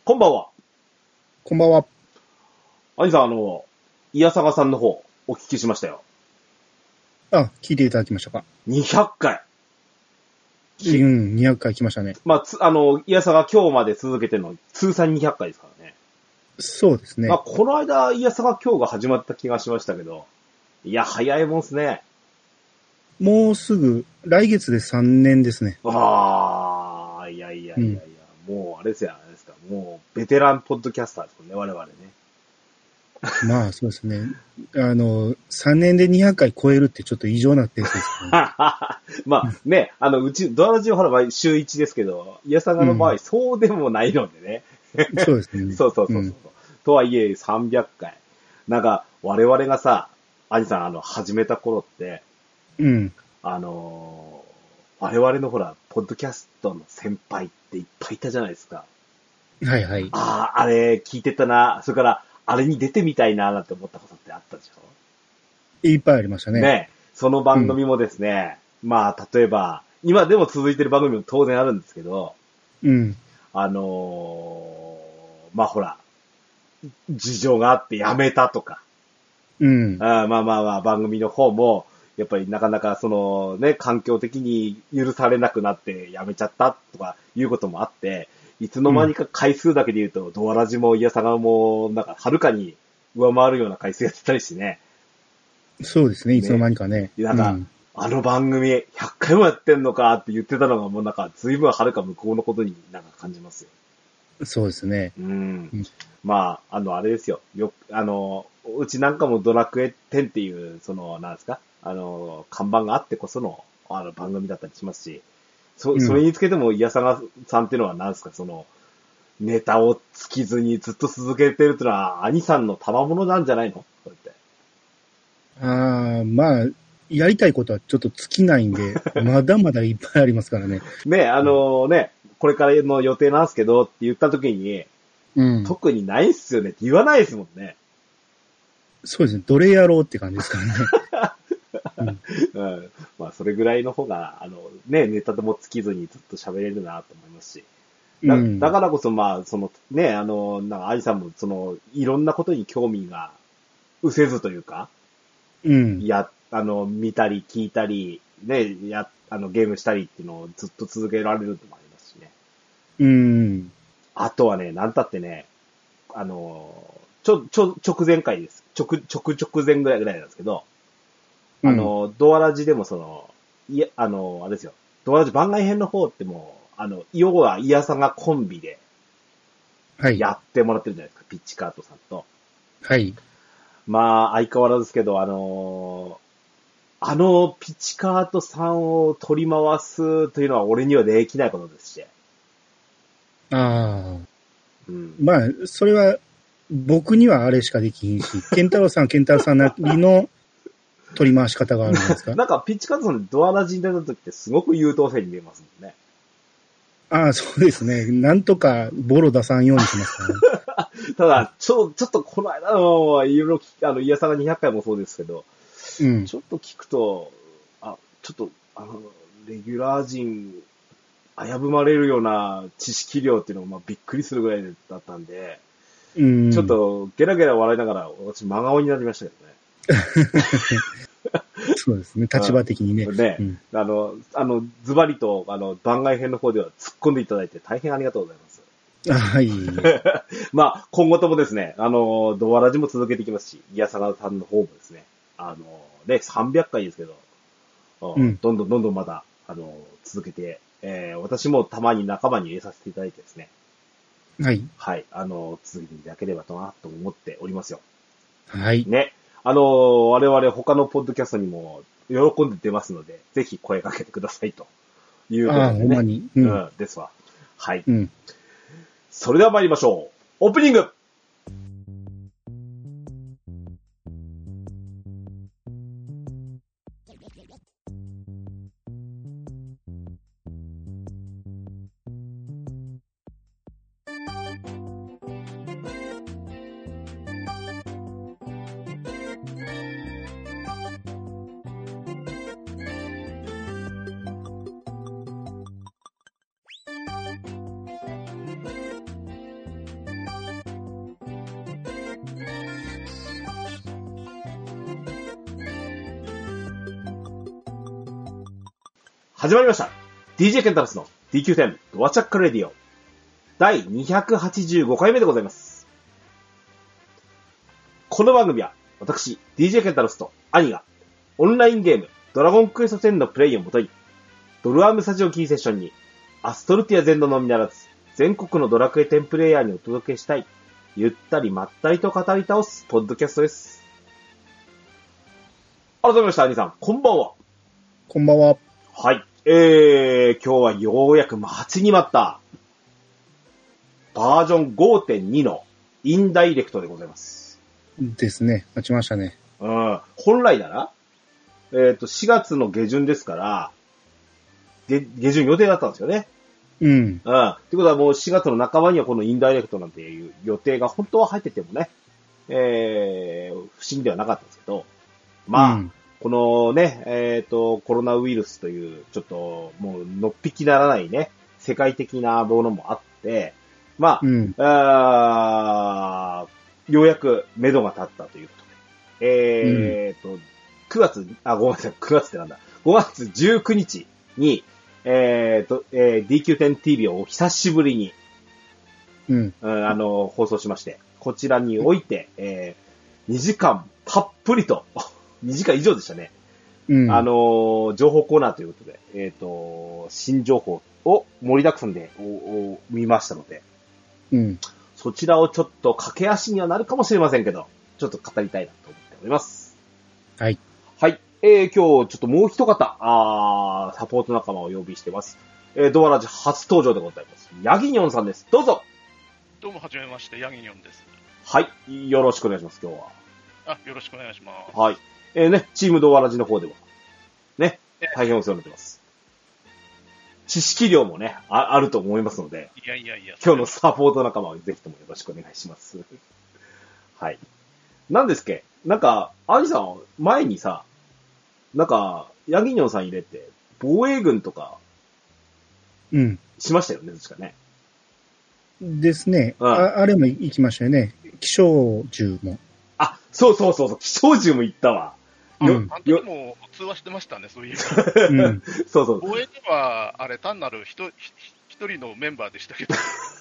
こんばんは。 こんばんは。 兄さん、いやさがさんの方、お聞きしましたよ。 あ、聞いていただきましたか。 200回。 うん、200回来ましたね。 まあ、いやさが今日まで続けてるの、通算200回ですからね。 そうですね。 まあ、この間、いやさが今日が始まった気がしましたけど、いや、早いもんっすね。 もうすぐ、来月で3年ですね。 いやいやうん。 いやいや、もう、あれですよ、あれですか、もう、ベテランポッドキャスターですもんね、我々ね。 まあ、そうですね。3年で200回超えるってちょっと異常なペースですね。 まあね、うち、ドアラジオほら、週1ですけど、イヤサガの場合、そうでもないのでね。 そうですね。 そうそうそうそう。とはいえ、300回。なんか、我々がさ、兄さん、始めた頃って、 うん。 我々のほら、ポッドキャストの先輩っていっぱいいたじゃないですか。 はいはい。 ああ、あれ聞いてたな。それから、あれに出てみたいな、なんて思ったことってあったでしょいっぱいありましたね。 ね。その番組もですね、まあ、例えば、今でも続いてる番組も当然あるんですけど、 うん。 まあほら、事情があって辞めたとか、 うん。 まあまあまあ、番組の方も、やっぱりなかなかそのね、環境的に許されなくなって辞めちゃったとかいうこともあって、いつの間にか回数だけで言うと、ドアラジもイヤサガも、なんか、はるかに上回るような回数やってたりしてね。 そうですね。いつのね。 間にかね。 なんか、あの番組100回もやってんのかって言ってたのがもうなんか、随分はるか向こうのことになんか感じますよ。 そうですね。 まあ、あれですよ。うちなんかもドラクエ10っていう、なんですか看板があってこその、番組だったりしますし、それにつけても、イヤサガさんっていうのは何ですかネタを尽きずにずっと続けてるっていうのは、兄さんの賜物なんじゃないのこうやって。 まあ、やりたいことはちょっと尽きないんで、まだまだいっぱいありますからね。 これからの予定なんですけどって言った時に、特にないっすよねって言わないですもんね。 そうですね。どれやろうって感じですからね。 まあ、それぐらいの方が、ネタでも尽きずにずっと喋れるなと思いますし。だからこそ、まあ、なんか、アリさんも、いろんなことに興味が、失せずというか、見たり聞いたり、ね、ゲームしたりっていうのをずっと続けられるのもありますしね。あとはね、なんたってね、直前回です。直前ぐらいなんですけど、ドアラジでもあれですよ。ドアラジ番外編の方ってもう、要はイヤサガコンビで、やってもらってるじゃないですか、ピッチカートさんと。 はい。 まあ、相変わらずですけど、ピッチカートさんを取り回すというのは俺にはできないことですし。 まあ、それは、僕にはあれしかできひんし、ケンタロウさんなりの取り回し方があるんですかなんか、ピッチカートさんドアラジに出た時ってすごく優等生に見えますもんね。 そうですね。なんとかボロ出さんようにしますからね。 ただ、ちょっとこの間の、いろいろ、イヤサガ200回もそうですけど、ちょっと聞くと、ちょっと、レギュラー陣、危ぶまれるような知識量っていうのを、まあ、びっくりするぐらいだったんで、ちょっと、ゲラゲラ笑いながら、私、真顔になりましたけどね。 そうですね。立場的にね。 ズバリと、番外編の方では突っ込んでいただいて大変ありがとうございます。 はい。 まあ、今後ともですね、ドアラジも続けていきますし、イヤサガさんの方もですね、300回ですけど、どんどんまた、続けて、私もたまに仲間に入れさせていただいてですね。 はい。 はい、続けていただければと思っておりますよ。 はい。 ね。我々他のポッドキャストにも喜んで出ますので、ぜひ声かけてくださいということでね。 ほんまに。 ですわ。はい。それでは参りましょう。オープニング始まりました。DJ ケンタロスの DQ10 ドアチャックレディオ第285回目でございます。この番組は私 DJ ケンタロスと兄がオンラインゲームドラゴンクエスト10のプレイをもとにドルアームスタジオキーセッションにアストルティア全土のみならず全国のドラクエ10プレイヤーにお届けしたいゆったりまったりと語り倒すポッドキャストです。改めまして兄さんこんばんは。 こんばんは。 はい。今日はようやく待ちに待ったバージョン 5.2 のインダイレクトでございます。 ですね。待ちましたね。 うん。本来なら、4月の下旬ですから、下旬予定だったんですよね。 うん。 ってことはもう4月の半ばにはこのインダイレクトなんていう予定が本当は入っててもね、不思議ではなかったんですけど、まあ、このね、コロナウイルスという、ちょっともうのっぴきならないね、世界的なものもあって、まあ、ようやく目処が立ったということで、9月、ごめんなさい、9月ってなんだ。5月19日に、DQ10TV を久しぶりに、放送しまして、こちらにおいて、2時間たっぷりと、2時間以上でしたね。情報コーナーということで、新情報を盛りだくさんで見ましたので、そちらをちょっと駆け足にはなるかもしれませんけど、ちょっと語りたいなと思っております。 はい。 はい。今日ちょっともう一方、サポート仲間をお呼びしてます。ドアラジ初登場でございます。ヤギニョンさんです。どうぞ。 どうもはじめまして、ヤギニョンです。 はい。よろしくお願いします、今日は。よろしくお願いします。 はい。チームドアラジの方では、ね、大変お世話になってます。知識量もね、あると思いますので、 いや。 今日のサポート仲間をぜひともよろしくお願いします。はい。なんですっけなんか、アニさん、前にさ、なんか、ヤギニョンさん入れて、防衛軍とか、しましたよね、確かね。 ですね。あれも行きましたよね。気象銃も。 そう。気象銃も行ったわ。 あの時も通話してましたね、そういう。そう。防衛では、あれ単なる一人のメンバーでしたけど。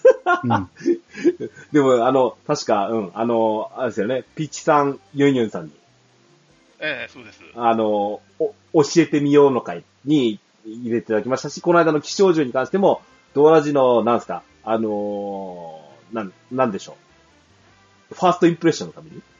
でも、確か、あれですよね、ピッチさん、ユンユンさんに。 そうです。 教えてみようの会に入れていただきましたし、この間の気象銃に関しても、ドアラジの、なんですか、なんでしょう。ファーストインプレッションのために。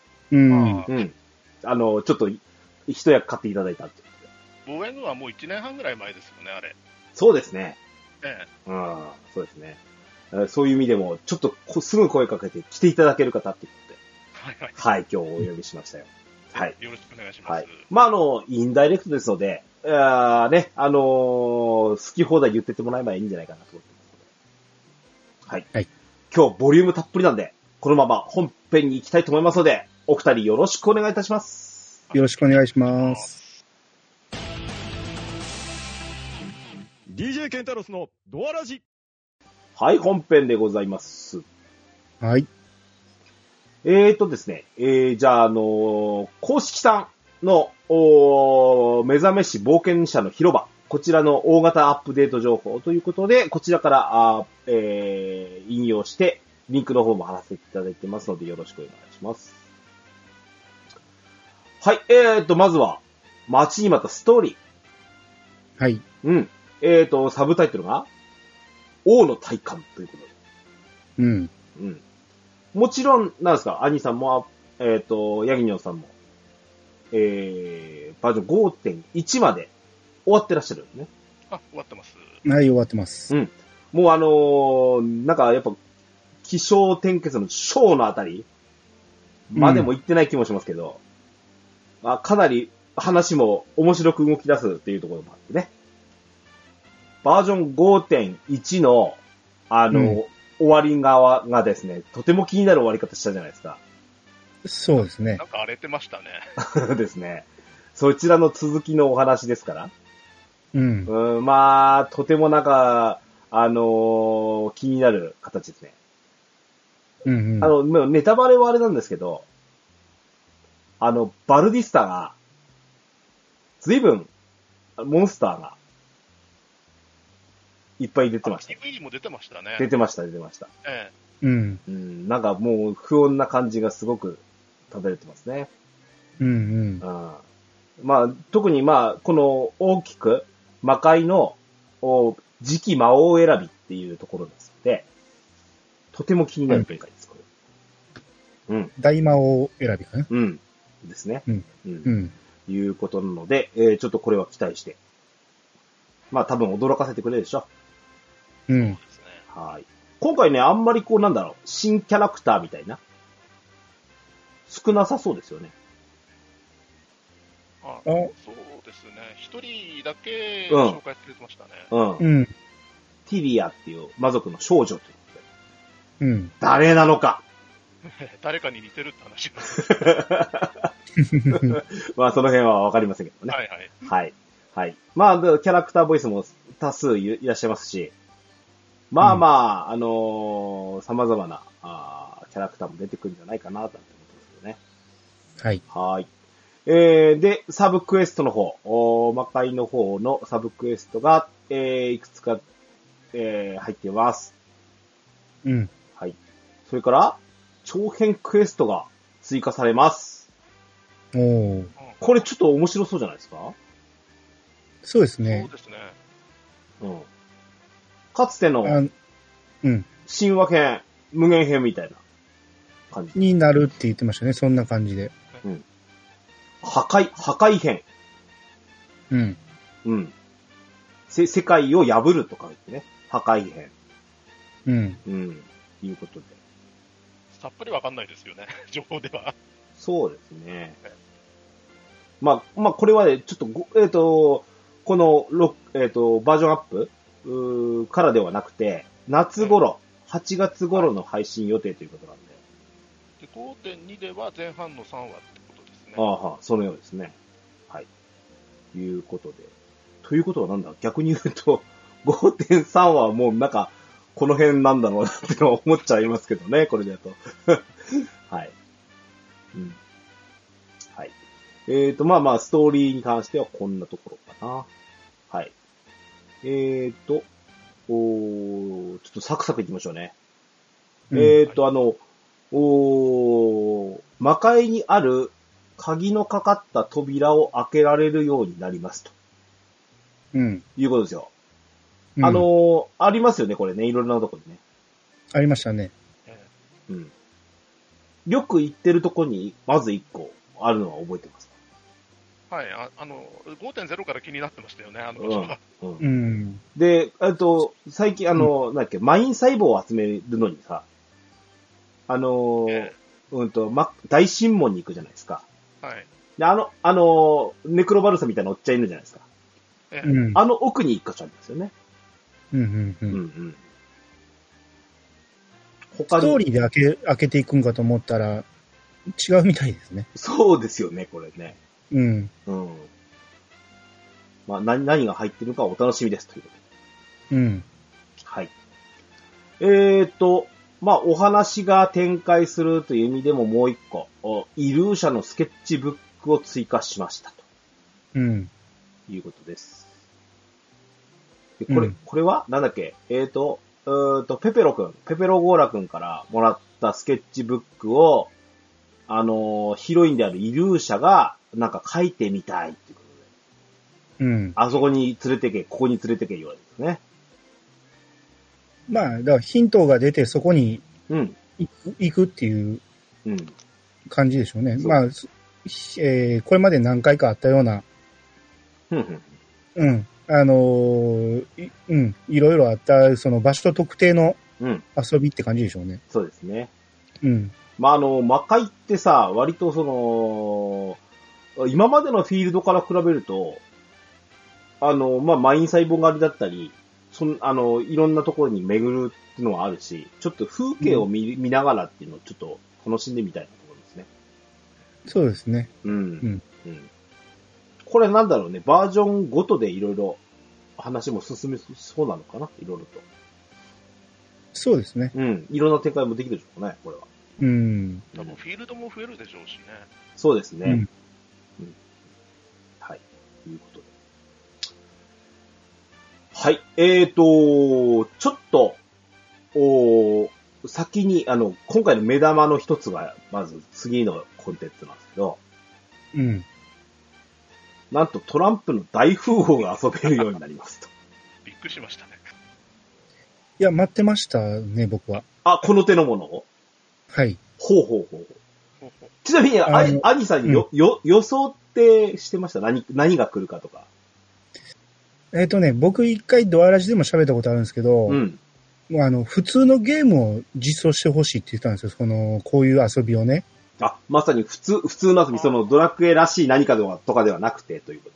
ちょっと、一役買っていただいたって防衛軍はもう1年半ぐらい前ですよね、あれ。 そうですね。そうですね。そういう意味でも、ちょっとすぐ声かけて来ていただける方っていうことで。はい、今日お呼びしましたよ。はい。 よろしくお願いします。 まあ、インダイレクトですので、好き放題言っててもらえばいいんじゃないかなと思ってますので。はい。今日ボリュームたっぷりなんで、このまま本編に行きたいと思いますので、お二人よろしくお願いいたします。 よろしくお願いします。 DJ ケンタロスのドアラジ。 はい、本編でございます。 はい。 ですね、じゃあ、公式さんの、目覚めし冒険者の広場、こちらの大型アップデート情報ということで、こちらから、引用して、リンクの方も貼らせていただいてますので、よろしくお願いします。はい、まずは、待ちに待ったストーリー。はい。 サブタイトルが、王の体感ということで。もちろん、なんですか、兄さんも、ヤギニョンさんも、バージョン 5.1 まで終わってらっしゃるんですね。 終わってます。 はい、終わってます。 もうなんかやっぱ、気象転結のショーのあたりまでも行ってない気もしますけど、かなり話も面白く動き出すっていうところもあってね。バージョン 5.1 の、終わり側がですね、とても気になる終わり方したじゃないですか。 そうですね。 なんか荒れてましたね。 ですね。そちらの続きのお話ですから。まあ、とてもなんか、気になる形ですね。ネタバレはあれなんですけど、バルディスタが、随分、モンスターがいっぱい出てました。 TV も出てましたね。 出てました。 うん。 なんかもう不穏な感じがすごく漂ってますね。まあ、特にまあ、この大きく魔界の次期魔王選びっていうところですので、とても気になる展開です、これ。 大魔王選びかな。 ですね。いうことなので、ちょっとこれは期待して。まあ多分驚かせてくれるでしょ。 そうですね。 はい。今回ね、あんまりこうなんだろう、新キャラクターみたいな、少なさそうですよね。 そうですね。一人だけ紹介されてましたね。 ティリアっていう魔族の少女ということで。 誰なのか。 誰かに似てるって話まあその辺はわかりませんけどね。はい。まあ、キャラクターボイスも多数いらっしゃいますし、まあ、様々なキャラクターも出てくるんじゃないかなと思ってますけどね。はい。で、サブクエストの方、魔界の方のサブクエストが、いくつか、入っています。はい。それから、長編クエストが追加されます。これちょっと面白そうじゃないですか？ そうですね。 そうですね。 かつての、神話編、無限編みたいな感じ。 になるって言ってましたね、そんな感じで。 破壊編。世界を破るとか言ってね。破壊編。いうことで。 さっぱりわかんないですよね、情報では。 そうですね。まあ、これはね、ちょっと、この、バージョンアップからではなくて、夏頃、8月頃の配信予定ということなんで。 で、5.2 では前半の3話ってことですね。 そのようですね。はい。いうことで。ということはなんだ、逆に言うと、5.3 はもうなんか、この辺なんだろうなってのは思っちゃいますけどね、これだと。はい。はい。まあ、ストーリーに関してはこんなところかな。はい。ちょっとサクサクいきましょうね。魔界にある鍵のかかった扉を開けられるようになりますと。いうことですよ。ありますよね、これね、いろんなところにね。 ありましたね。 よく行ってるとこに、まず1個あるのは覚えてますか？ はい、5.0 から気になってましたよね、場所が。 で、最近、なんだっけ、マイン細胞を集めるのにさ、大神門に行くじゃないですか。 はい。 で、ネクロバルサみたいなおっちゃんいるじゃないですか。奥に1箇所ありますよね。 ストーリーで開けていくんかと思ったら、違うみたいですね。 そうですよね、これね。まあ、何が入ってるのかお楽しみですということで。はい。まあ、お話が展開するという意味でももう一個、イルーシャのスケッチブックを追加しましたと。いうことです。で、これはなんだっけ？ペペロゴーラくんからもらったスケッチブックを、ヒロインであるイルーシャが、なんか書いてみたいっていうことで。あそこに連れてけ、ここに連れてけ言われるんですね。 まあ、だからヒントが出てそこに行くっていう感じでしょうね。まあ、これまで何回かあったような、いろいろあった、その場所特定の遊びって感じでしょうね。 そうですね。まあ、魔界ってさ、割とその、今までのフィールドから比べると、まあ、マイン細胞狩りだったり、いろんなところに巡るっていうのはあるし、ちょっと風景を見ながらっていうのをちょっと楽しんでみたいなところですね。 そうですね。 これなんだろうね、バージョンごとでいろいろ話も進みそうなのかな、いろいろと。 そうですね。 いろんな展開もできるでしょうね、これは。 多分フィールドも増えるでしょうしね。 そうですね。はい。ということで。 はい。ちょっと、先に、今回の目玉の一つが、まず次のコンテンツなんですけど、 うん。 なんとトランプの大富豪が遊べるようになりますと。 びっくりしましたね。 いや、待ってましたね、僕は。 あ、この手のものを？ はい。 ほうほうほう。ちなみに、アニさんに予想ってしてました？何が来るかとか。 僕一回ドアラジでも喋ったことあるんですけど、うん。もう普通のゲームを実装してほしいって言ったんですよ。こういう遊びをね。 あ、まさに普通の遊び、ドラクエらしい何かとかではなくてということ。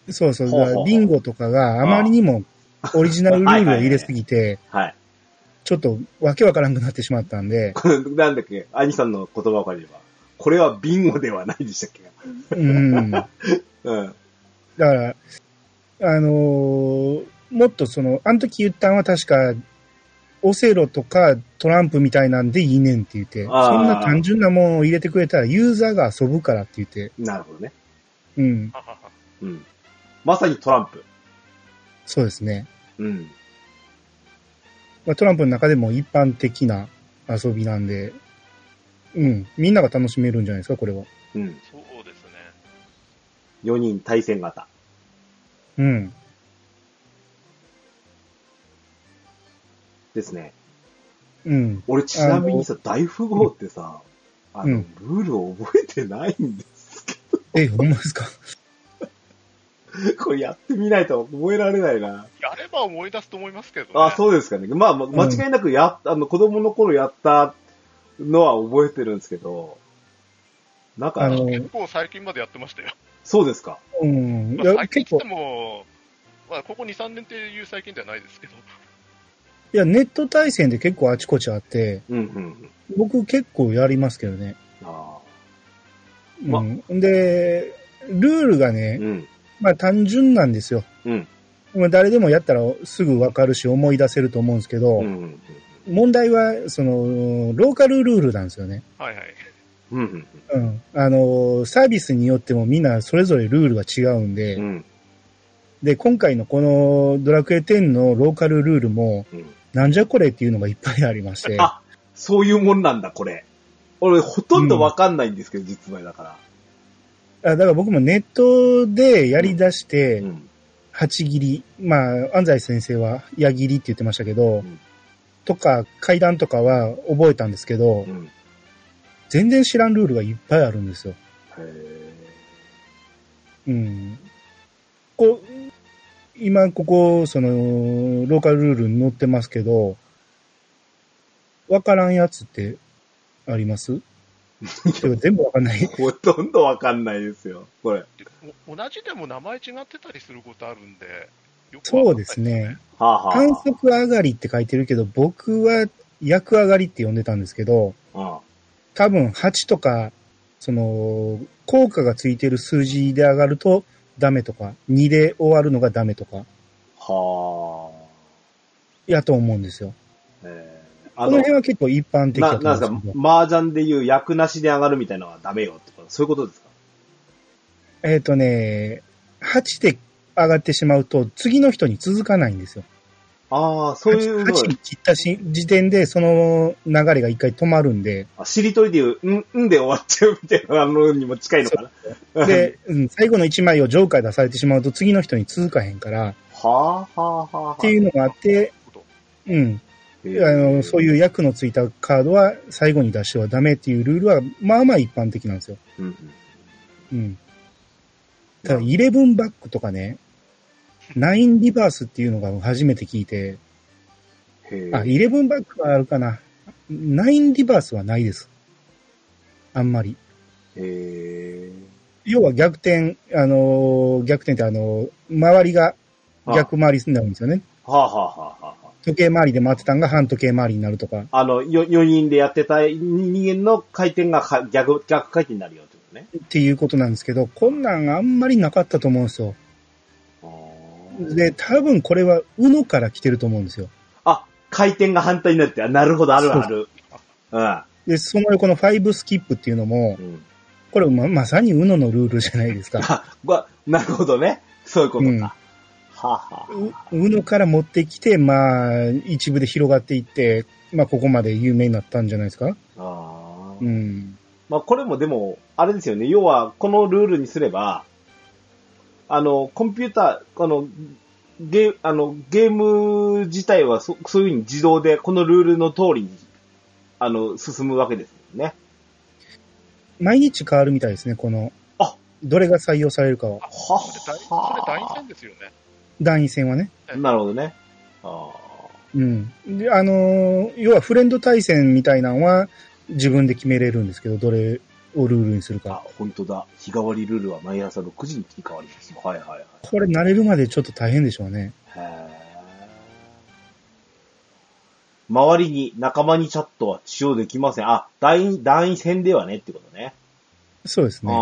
そうそう。ビンゴとかがあまりにもオリジナルルールを入れすぎて、はい。ちょっとわけわからんくなってしまったんで。 なんだっけ、兄さんの言葉を借りれば。これはビンゴではないでしたっけ？うん。だから、もっとあの時言ったのは確か、オセロとかトランプみたいなんでいいねんって言って、そんな単純なものを入れてくれたらユーザーが遊ぶからって言って。 なるほどね。 うん。 うん。まさにトランプ。 そうですね。うん。まあ、トランプの中でも一般的な遊びなんで、うん。みんなが楽しめるんじゃないですか、これは。 うん。そうですね。 4人対戦型。 うん。 ですね。 うん。 俺ちなみにさ、大富豪ってさ、ルールを覚えてないんですけど。ほんまですか？ これやってみないと覚えられないな。 やれば思い出すと思いますけどね。 あ、そうですかね。まあ、間違いなく子供の頃やったのは覚えてるんですけど、なんか、 結構最近までやってましたよ。 そうですか。 うん。 まあ、最近っても、まあ、ここ2、3年っていう最近ではないですけど。 いや、ネット対戦で結構あちこちあって、僕結構やりますけどね。で、ルールがね、まあ単純なんですよ。誰でもやったらすぐわかるし思い出せると思うんですけど、問題は、ローカルルールなんですよね。 はいはい。 サービスによってもみんなそれぞれルールが違うんで、で、今回のこのドラクエ10のローカルルールも、なんじゃこれっていうのがいっぱいありまして。 あ、そういうもんなんだ、これ。俺、ほとんどわかんないんですけど、実名だから。 だから僕もネットでやり出して、8切り、まあ、安西先生は矢切りって言ってましたけど、とか、階段とかは覚えたんですけど、全然知らんルールがいっぱいあるんですよ。今ここ、ローカルルールに載ってますけど、わからんやつってあります全部わかんない。 ほとんどわかんないですよ、これ。 同じでも名前違ってたりすることあるんで、 よくわかんないですね。観測上がりって書いてるけど、僕は役上がりって呼んでたんですけど、多分8とか、効果がついてる数字で上がるとダメとか、2で終わるのがダメとか。やと思うんですよ。この辺は結構一般的だと思うんですけど。 なんですか、麻雀でいう役なしで上がるみたいなのはダメよとか、そういうことですか ？8で上がってしまうと、次の人に続かないんですよ。 ああ、そういうの。 8に切った時点で、その流れが一回止まるんで。 しりとりでいう、で終わっちゃうみたいなのにも近いのかな。で、最後の1枚をジョーカー出されてしまうと、次の人に続かへんから。っていうのがあって、そういう役のついたカードは最後に出してはダメっていうルールは、まあまあ一般的なんですよ。ただ、11バックとかね、9リバースっていうのが初めて聞いて、11バックはあるかな。9リバースはないです。あんまり。要は逆転、逆転って周りが逆回りになるんですよね。時計回りで回ってたんが反時計回りになるとか。 4人でやってた人間の回転が逆回転になるよってことね。 っていうことなんですけど、こんなんあんまりなかったと思うんですよ。で、多分これは UNO から来てると思うんですよ。 あ、回転が反対になって、なるほど、あるある。 で、その横の5スキップっていうのも、これまさに UNO のルールじゃないですか。 なるほどね。そういうことか。 うのから持ってきて、まあ、一部で広がっていって、まあ、ここまで有名になったんじゃないですか。うん。 まあ、これもでも、あれですよね。要は、このルールにすれば、コンピューター、ゲーム自体はそういうふうに自動で、このルールの通りに、進むわけですよね。 毎日変わるみたいですね、どれが採用されるかは。 それ団員戦ですよね。 団員戦はね。 なるほどね。 うん。で、要はフレンド対戦みたいなのは自分で決めれるんですけど、どれをルールにするか。 本当だ。日替わりルールは毎朝6時に切り替わります。はいはいはい。 これ慣れるまでちょっと大変でしょうね。 周りに仲間にチャットは使用できません。団員戦ではねってことね。 そうですね。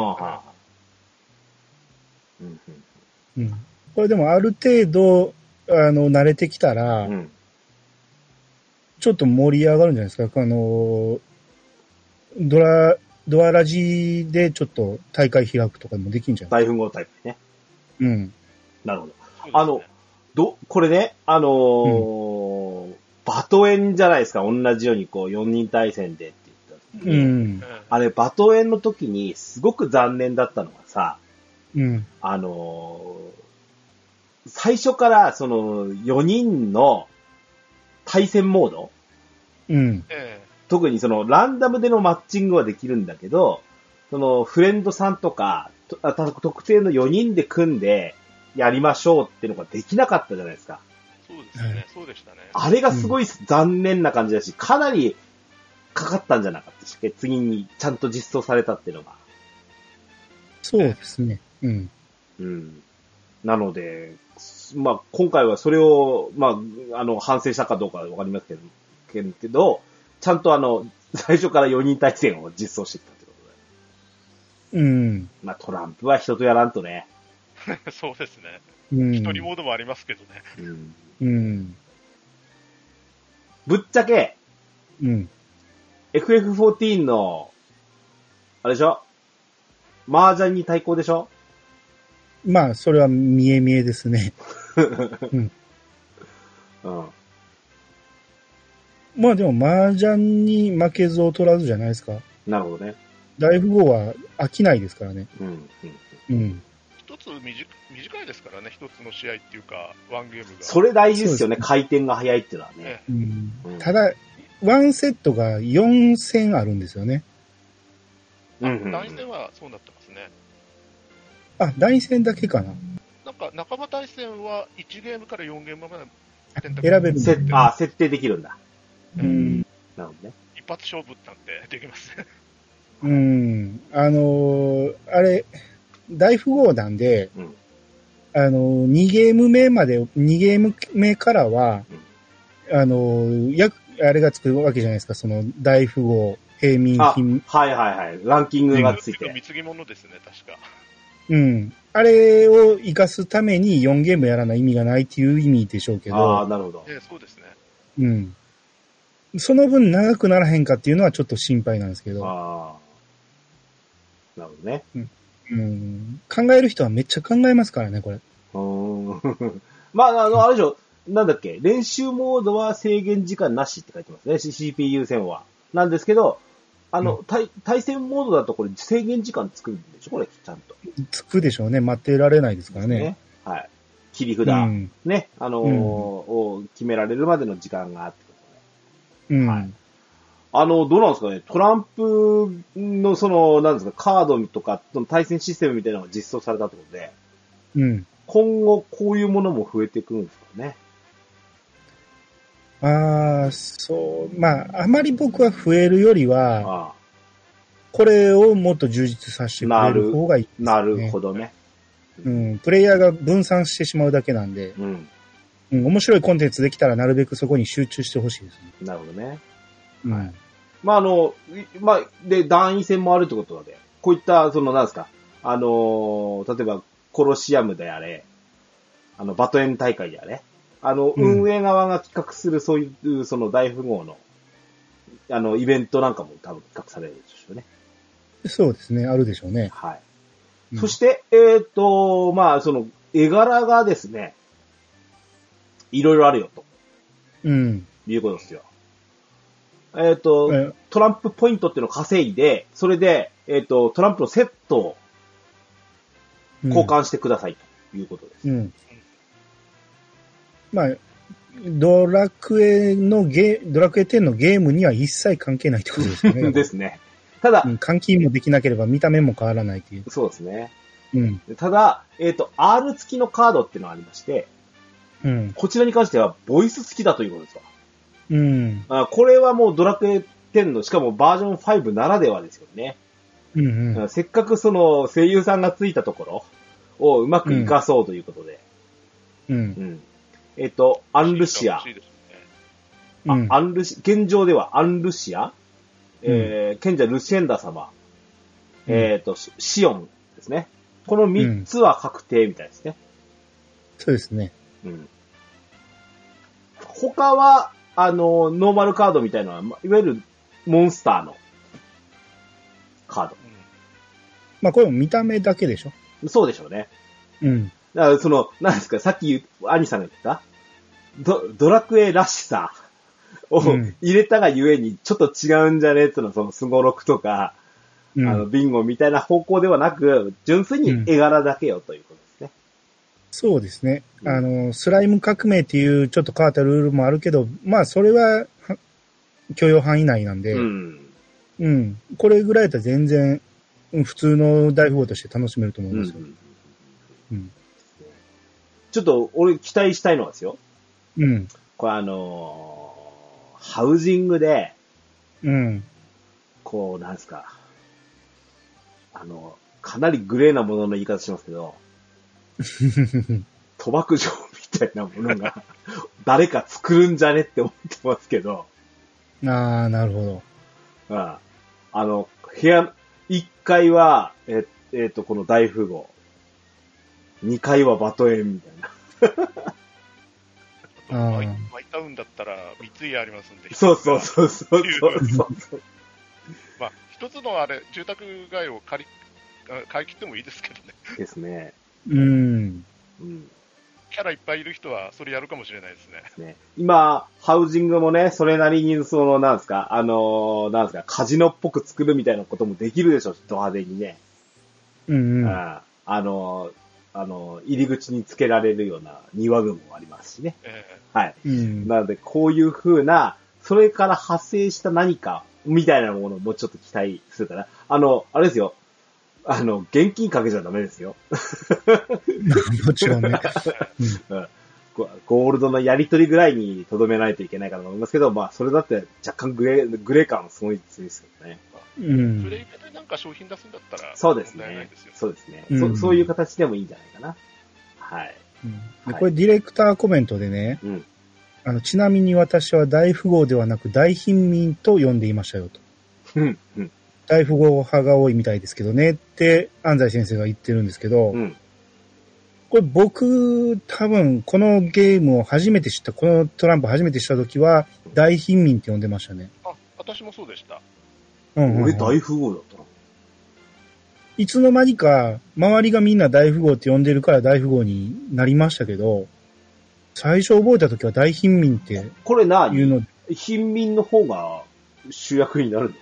うん。これでもある程度、慣れてきたら、ちょっと盛り上がるんじゃないですか。ドアラジでちょっと大会開くとかもできるんじゃないですか。 大富豪大会ね。 うん。 なるほど。これね、バトエンじゃないですか。同じように4人対戦でって言った時に、あれ、バトエンの時にすごく残念だったのがさ、最初からその4人の対戦モード、特にそのランダムでのマッチングはできるんだけど、そのフレンドさんとか、特定の4人で組んでやりましょうっていうのができなかったじゃないですか。 そうですね、そうでしたね。 あれがすごい残念な感じだし、かなりかかったんじゃなかったし、次にちゃんと実装されたっていうのが。 そうですね。 なので、まあ、今回はそれを、まあ、反省したかどうかわかりますけど、ちゃんと最初から4人対戦を実装してきたってことで。まあ、トランプは人とやらんとね。 そうですね。一人モードもありますけどね。 ぶっちゃけ、FF14 の、あれでしょ？麻雀に対抗でしょ？ まあ、それは見え見えですね。まあでも、麻雀に負けず劣らずじゃないですか。 なるほどね。 大富豪は飽きないですからね。 一つ短いですからね、一つの試合っていうか、ワンゲームが。 それ大事ですよね、回転が早いっていうのはね。 ただ、ワンセットが4戦あるんですよね。 団員戦はそうなってますね。 団員戦だけかな。 なんか、仲間対戦は1ゲームから4ゲームまで選べるん設定できるんだ。なるほどね。 一発勝負なんてできますね。 あれ、大富豪なんで、2ゲーム目からは、あれがつくわけじゃないですか、その大富豪、平民品。 ランキングがついて。 貢ぎ物ですね、確か。 あれを活かすために4ゲームやらない意味がないっていう意味でしょうけど。 なるほど。 そうですね。 その分長くならへんかっていうのはちょっと心配なんですけど。 なるほどね。 考える人はめっちゃ考えますからね、これ。 まあ、あれでしょ、なんだっけ、練習モードは制限時間なしって書いてますね、CPU 戦は。なんですけど、対戦モードだとこれ制限時間つくんでしょ、これ、ちゃんと。 つくでしょうね、待ってられないですからね。 はい。切り札、ね、を決められるまでの時間があってことね。はい。どうなんですかね、トランプのなんですか、カードとか、対戦システムみたいなのが実装されたってことで、今後こういうものも増えてくるんですかね。 まあ、あまり僕は増えるよりは、これをもっと充実させてくれる方がいいですね。 なるほどね。 プレイヤーが分散してしまうだけなんで、面白いコンテンツできたらなるべくそこに集中してほしいですね。 なるほどね。はい。まあ、で、団員戦もあるってことで、こういった、なんですか、例えば、コロシアムであれ、バトエン大会であれ、運営側が企画するそういう、大富豪の、イベントなんかも多分企画されるでしょうね。 そうですね、あるでしょうね。 はい。そして、まあ、絵柄がですね、 いろいろあるよと。 うん。 いうことですよ。トランプポイントっていうのを稼いで、それで、トランプのセットを交換してくださいということです。うん。 まあ、ドラクエ10のゲームには一切関係ないってことですよね。 ですね。ただ、 換金もできなければ見た目も変わらないという。 そうですね。 うん。 ただ、R 付きのカードっていうのがありまして、うん。こちらに関しては、ボイス付きだということですわ。 うん。 これはもうドラクエ10の、しかもバージョン5ならではですよね。 うんうん。 せっかくその声優さんがついたところをうまく活かそうということで。 うん。 アンルシア。アンルシ、現状ではアンルシア、賢者ルシエンダ様、シオンですね。この3つは確定みたいですね。 そうですね。 うん。他は、ノーマルカードみたいなのは、いわゆるモンスターのカード。 まあ、これも見た目だけでしょ？ そうでしょうね。 うん。 だからなんですか、さっき、アニさんが言ったドラクエらしさを入れたがゆえに、ちょっと違うんじゃねえっていうのは、そのスゴロクとか、ビンゴみたいな方向ではなく、純粋に絵柄だけよということですね。 そうですね。スライム革命っていうちょっと変わったルールもあるけど、まあ、それは、許容範囲内なんで、うん。これぐらいだったら全然、普通の大富豪として楽しめると思いますよ。 ちょっと、俺期待したいのはですよ。 うん。 これハウジングで、 うん。 こう、なんですか。かなりグレーなものの言い方しますけど、賭博場みたいなものが、誰か作るんじゃねって思ってますけど。 ああ、なるほど。部屋、1階は、この大富豪。2階はバトエンみたいな。 マイタウンだったら三井ありますんで。 そうそう。 まあ、一つの住宅街を買い切ってもいいですけどね。 ですね。 うん。 キャラいっぱいいる人はそれやるかもしれないですね。 今、ハウジングもね、それなりに、なんですか、カジノっぽく作るみたいなこともできるでしょ、ド派手にね。入り口につけられるような庭具もありますしね。はい。なので、こういう風な、それから派生した何か、みたいなものをもうちょっと期待するかな。あれですよ。現金かけちゃダメですよ。 もちろんね。 ゴールドのやり取りぐらいに留めないといけないかと思いますけど、まあ、それだって若干グレー感すごい強いですよね。 プレイヤーでなんか商品出すんだったら、 そうですね。そうですね。そういう形でもいいんじゃないかな。はい。 これディレクターコメントでね、ちなみに私は大富豪ではなく大貧民と呼んでいましたよと。大富豪派が多いみたいですけどねって安西先生が言ってるんですけど、これ僕多分このゲームを初めて知った、このトランプ初めて知った時は大貧民って呼んでましたね。 あ、私もそうでした。 俺大富豪だったな。 いつの間にか周りがみんな大富豪って呼んでるから大富豪になりましたけど、最初覚えた時は大貧民っていうの。 これ貧民の方が主役になる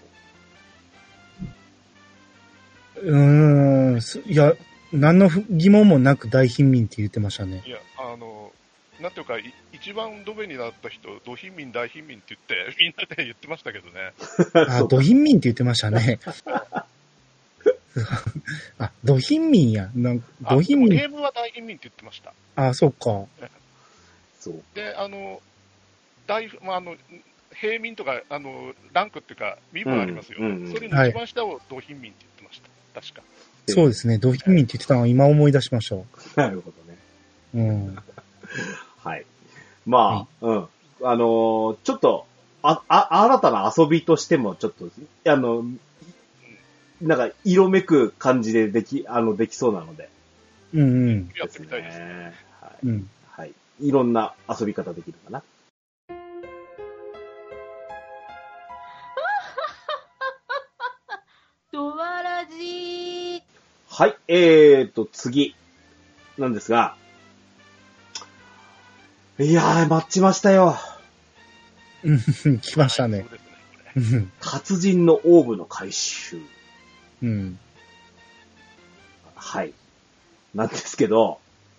の？いや、何の疑問もなく大貧民って言ってましたね。 いや、なんていうか、一番ドベになった人、ド貧民、大貧民って言って、みんなで言ってましたけどね。 ド貧民って言ってましたね。ド貧民や。 ド貧民。ゲームは大貧民って言ってました。 そうか。 そう。 で、平民とか、ランクっていうか、身分ありますよ。それの一番下をド貧民って言ってました。確か。 そうですね。ド貧民って言ってたのは今思い出しました。 なるほどね。はい。まあ、ちょっと、新たな遊びとしても、ちょっと、なんか、色めく感じでできそうなので。 やってみたいですね。 はい。いろんな遊び方できるかな。 ドワラジー。 はい、次なんですが、 いやー、待ちましたよ。 来ましたね。 達人のオーブの回収。 うん。 はい。なんですけど、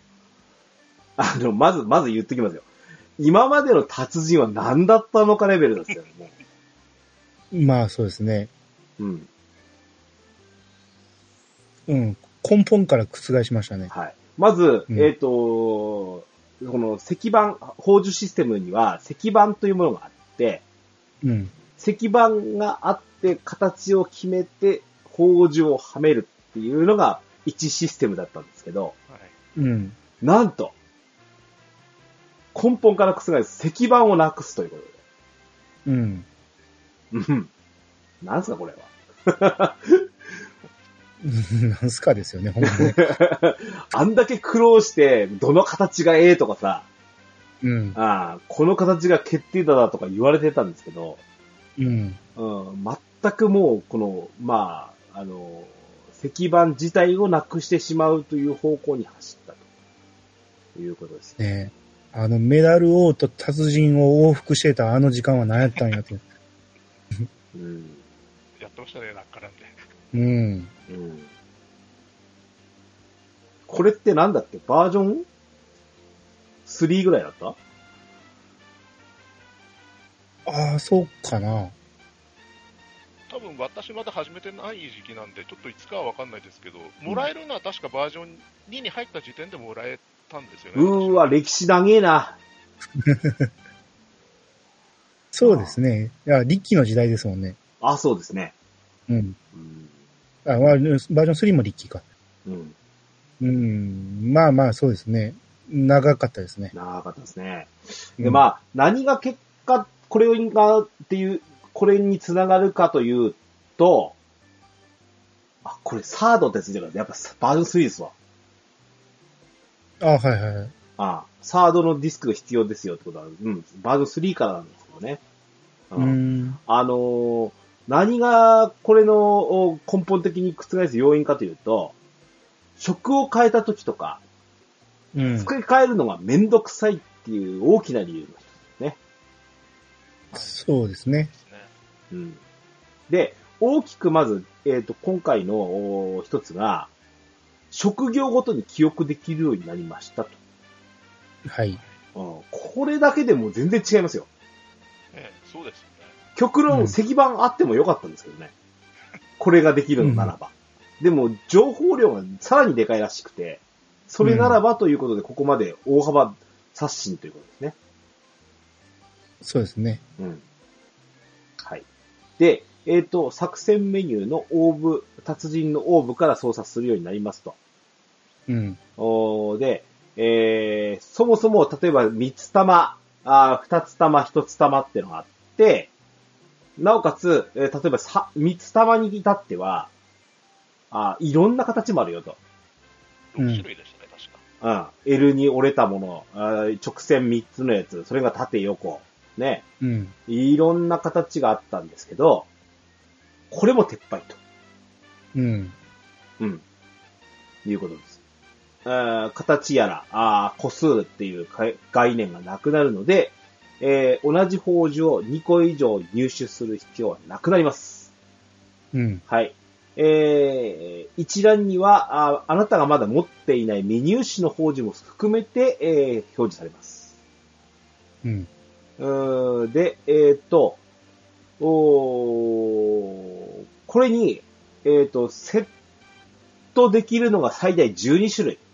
まず言ってきますよ。今までの達人は何だったのかレベルですよ、もう。まあ、そうですね。 うん。 うん。根本から覆しましたね。 はい。まず、この石板、宝珠システムには石板というものがあって、 うん。 石板があって形を決めて宝珠をはめるっていうのが1システムだったんですけど、 はい、うん。 なんと、根本から覆す石板をなくすということで。 うん。 うん。なんすかこれは。 なんすかですよね、ほんまに。 あんだけ苦労して、どの形がええとかさ、 うん。 この形が決定打だとか言われてたんですけど、 うん。 全くもう、この、石板自体をなくしてしまうという方向に走ったということですね。メダル王と達人を往復してたあの時間は何やったんやと。 うん。やってましたね、なんかなんで。 うん。うん。 これってなんだっけバージョン 3 ぐらいだった？ ああ、そうかな。 多分私まだ始めてない時期なんで、ちょっといつかはわかんないですけど、もらえるのは確かバージョン2に入った時点でもらえたんですよね。 歴史長えな。 そうですね。いや、リッキーの時代ですもんね。 そうですね。 うん。バージョン3もリッキーか。 うん。 うん。まあまあ、そうですね。長かったですね。 長かったですね。で、何が結果、これにつながるかというと、これサードってついてるから、やっぱバージョン3ですわ。 はいはいはい。 サードのディスクが必要ですよってことは、バージョン3からなんですけどね。何がこれの根本的に覆す要因かというと、職を変えた時とか、付け替えるのがめんどくさいっていう大きな理由の一つですね。 そうですね。 うん。で、大きくまず、今回の一つが、職業ごとに記憶できるようになりましたと。 はい。 これだけでも全然違いますよ。 そうですよね。 極論、石板あってもよかったんですけどね。これができるのならば。でも、情報量がさらにでかいらしくて、それならばということで、ここまで大幅刷新ということですね。 そうですね。 はい。で、作戦メニューの達人のオーブから操作するようになりますと。で、そもそも、例えば3つ玉、2つ玉、1つ玉っていうのがあって、なおかつ、例えば3つ玉に至っては、いろんな形もあるよと。 6種類でしたね、確か。 L に折れたもの、直線3つのやつ、それが縦横、ね。いろんな形があったんですけど、これも撤廃と。いうことです。形やら、個数っていう概念がなくなるので、同じ宝珠を2個以上入手する必要はなくなります。はい。一覧にはあなたがまだ持っていない未入手の宝珠も含めて、表示されます。で、これに、セットできるのが最大12種類。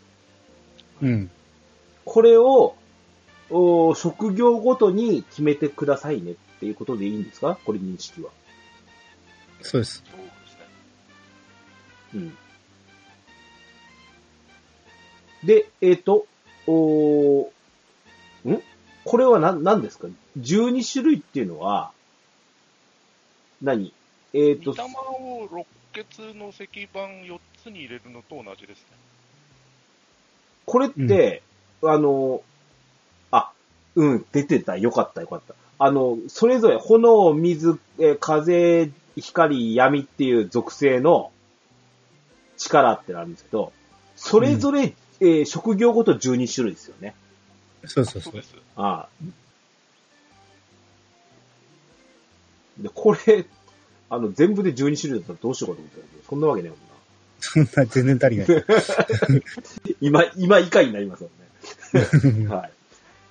これを、職業ごとに決めてくださいねっていうことでいいんですか？これ認識は。 そうです。 で、これは何ですか？ 12 種類っていうのは、 2玉を6欠の石板4つに入れるのと同じですね。 これって、出てた。よかった。それぞれ炎、水、風、光、闇っていう属性の力ってあるんですけど、それぞれ、職業ごと12種類ですよね。 そうそうそう。 ああ。で、これ、全部で12種類だったらどうしようかと思ったけど、そんなわけねえもんな。 そんな全然足りない。 今以下になりますよね。はい。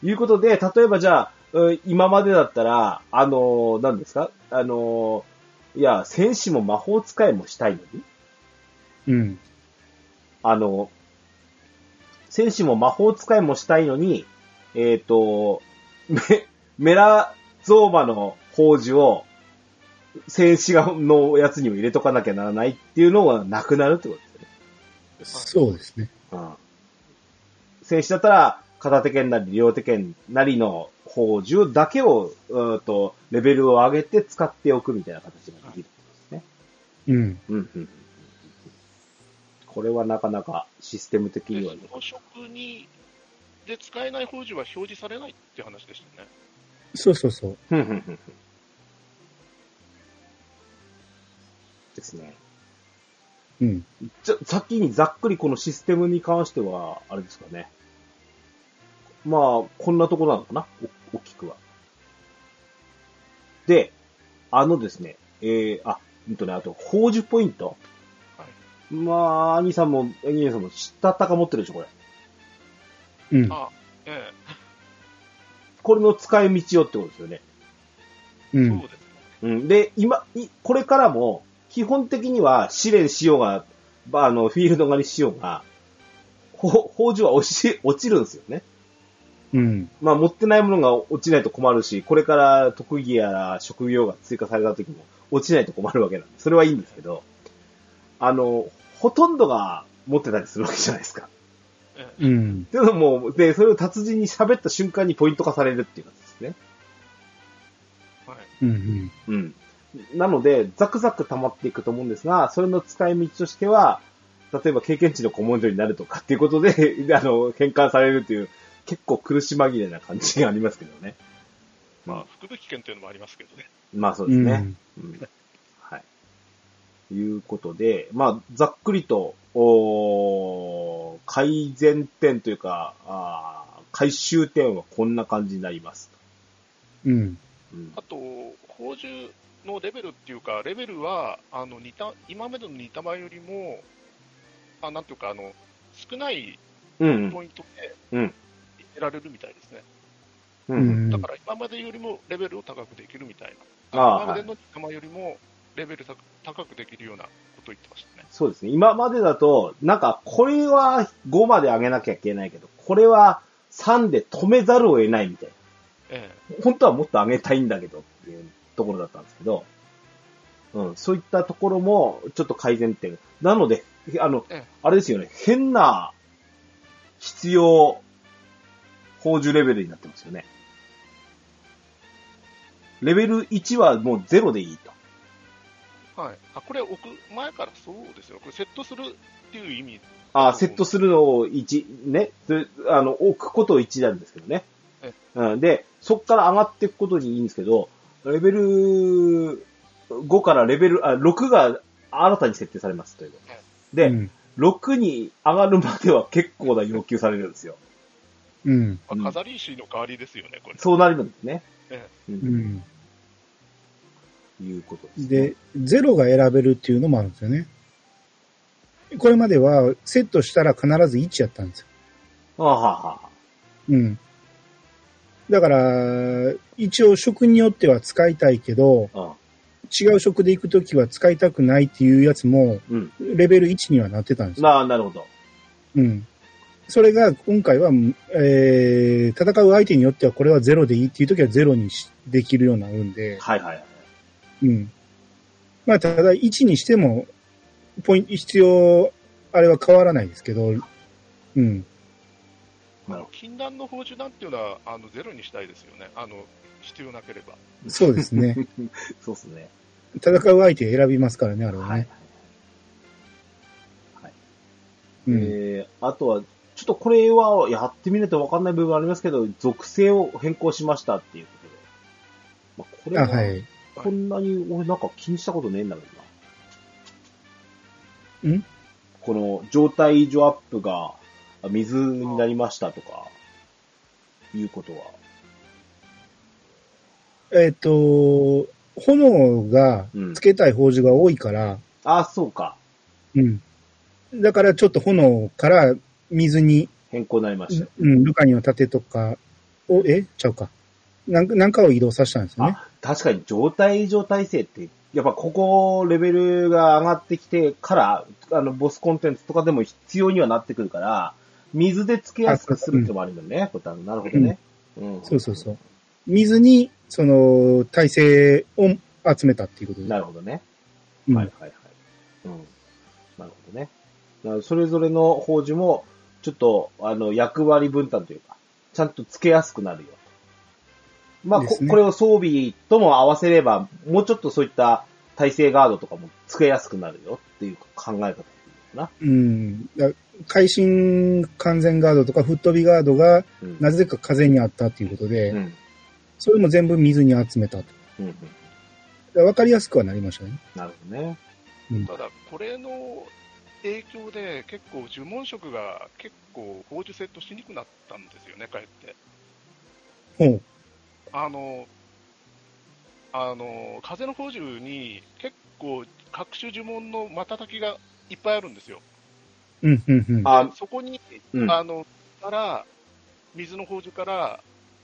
いうことで、例えばじゃあ、今までだったら、何ですかいや、戦士も魔法使いもしたいのに戦士も魔法使いもしたいのに、メラゾーマの宝珠を、戦士のやつにも入れとかなきゃならないっていうのがなくなるってことですよね。そうですね。 戦士だったら、片手剣なり両手剣なりの宝珠だけを、レベルを上げて使っておくみたいな形ができるってことですね。これはなかなかシステム的には、 その職で使えない宝珠は表示されないって話でしたね。 そうそうそう。 ですね。先にざっくりこのシステムに関しては、あれですかね。まあ、こんなところなのかな、大きくは。で、ですね、あと、宝珠ポイント。はい、まあ、兄さんも知ったか持ってるでしょ、これ。これの使い道よってことですよね。 そうです。 で、これからも、基本的には試練しようが、フィールド狩りしようが、宝珠は落ちるんですよね。まあ、持ってないものが落ちないと困るし、これから特技やら職業が追加された時も落ちないと困るわけなんで、それはいいんですけど、ほとんどが持ってたりするわけじゃないですか。っていうのも、で、それを達人に喋った瞬間にポイント化されるっていう感じですね。 はい。 なので、ザクザク溜まっていくと思うんですが、それの使い道としては、例えば経験値の古文書になるとかっていうことで、変換されるっていう、結構苦し紛れな感じがありますけどね。 まあ、福引券っていうのもありますけどね。 まあそうですね。はい。いうことで、まあ、ざっくりと、改善点というか、回収点はこんな感じになります。 あと、宝珠のレベルっていうか、レベルは、今までの似た場よりも、なんていうか、少ないポイントで、得られるみたいですね。だから今までよりもレベルを高くできるみたいな。今までの仲間よりもレベル高くできるようなことを言ってましたね。 そうですね。今までだと、なんか、これは5まで上げなきゃいけないけど、これは3で止めざるを得ないみたいな。本当はもっと上げたいんだけどっていうところだったんですけど、そういったところもちょっと改善点。なので、あれですよね。変な必要宝珠レベルになってますよね。レベル1はもう0でいいと。 はい。これ置く前からそうですよ。これセットするっていう意味。 セットするのを1、ね。置くことを1なんですけどね。で、そっから上がっていくことにいいんですけど、レベル5からレベル、6が新たに設定されますということ。で、6に上がるまでは結構な要求されるんですよ。 飾り石の代わりですよね、これ。 そうなるんですね。いうことですね。 で、0が選べるっていうのもあるんですよね。これまではセットしたら必ず1やったんですよ。だから、一応職によっては使いたいけど、違う職で行くときは使いたくないっていうやつも、レベル1にはなってたんですよ。 なるほど。 それが今回は、戦う相手によってはこれは0でいいっていうときは0にできるようになるんで。まあ、ただ1にしても、必要、あれは変わらないですけど、 禁断の宝珠なんていうのは、0にしたいですよね。必要なければ。 そうですね。 そうですね。 戦う相手選びますからね、あれはね。 あとは、ちょっとこれはやってみないと分かんない部分ありますけど、属性を変更しましたっていうことで。これは、こんなに俺なんか気にしたことねえんだけどな。この状態異常アップが水になりましたとか。 いうことは。 炎がつけたい宝珠が多いから。 あ、そうか。 うん。だからちょっと炎から水に。 変更になりました。 うん、ルカニの盾とかを、ちゃうか。なんかを移動させたんですよね。 確かに状態性って、やっぱここレベルが上がってきてから、ボスコンテンツとかでも必要にはなってくるから、水でつけやすくするってのもあるんだね。なるほどね。 そうそうそう。水に、耐性を集めたっていうことです。 なるほどね。はいはいはい。なるほどね。それぞれの宝珠も、ちょっと、役割分担というか、ちゃんとつけやすくなるよ。まあ、これを装備とも合わせれば、もうちょっとそういった耐性ガードとかもつけやすくなるよっていう考え方っていうかな。会心完全ガードとか吹っ飛びガードが、なぜか風にあったっていうことで、それも全部水に集めたと。わかりやすくはなりましたね。 なるほどね。 ただ、これの影響で結構呪文色が結構宝珠セットしにくくなったんですよね、かえって。 ほう。 風の宝珠に結構各種呪文の瞬きがいっぱいあるんですよ。そこに、から水の宝珠から